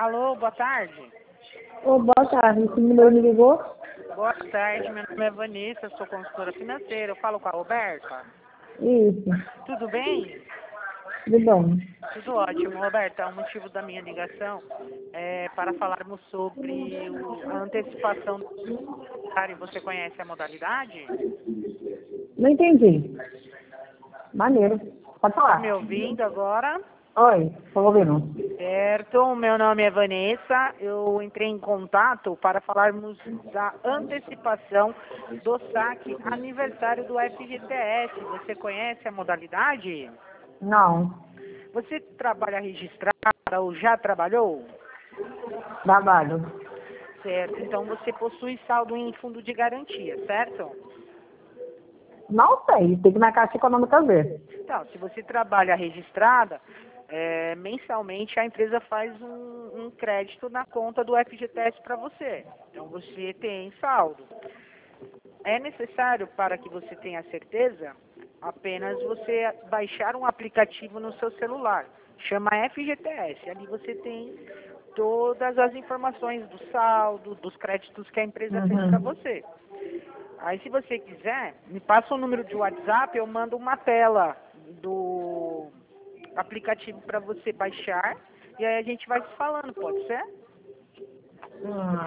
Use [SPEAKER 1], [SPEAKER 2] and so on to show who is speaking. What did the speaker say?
[SPEAKER 1] Alô, boa tarde.
[SPEAKER 2] Ô, boa tarde, esse número me ligou?
[SPEAKER 1] Boa tarde, meu nome é Vanessa, sou consultora financeira. Eu falo com a Roberta.
[SPEAKER 2] Isso,
[SPEAKER 1] Tudo bem?
[SPEAKER 2] tudo bom.
[SPEAKER 1] Tudo ótimo, Roberta. O motivo da minha ligação é para falarmos sobre a antecipação do salário. Você conhece a modalidade?
[SPEAKER 2] Não entendi. Maneiro. Pode
[SPEAKER 1] Está me
[SPEAKER 2] falar.
[SPEAKER 1] ouvindo agora?
[SPEAKER 2] Oi, tô ouvindo.
[SPEAKER 1] Certo, meu nome é Vanessa. Eu entrei em contato para falarmos da antecipação do saque aniversário do FGTS. Você conhece a modalidade?
[SPEAKER 2] Não,
[SPEAKER 1] Você trabalha registrada ou já trabalhou?
[SPEAKER 2] trabalho.
[SPEAKER 1] Certo, então você possui saldo em fundo de garantia, certo?
[SPEAKER 2] Não sei, tem que ir na Caixa Econômica ver.
[SPEAKER 1] Então, se você trabalha registrada, mensalmente a empresa faz um crédito na conta do FGTS para você. Então você tem saldo. É necessário, para que você tenha certeza, apenas você baixar um aplicativo no seu celular. Chama FGTS. Ali você tem todas as informações do saldo, dos créditos que a empresa fez para
[SPEAKER 2] Uhum.
[SPEAKER 1] você. Aí, se você quiser, me passa o número de WhatsApp, eu mando uma tela do aplicativo para você baixar e aí a gente vai se falando, pode ser?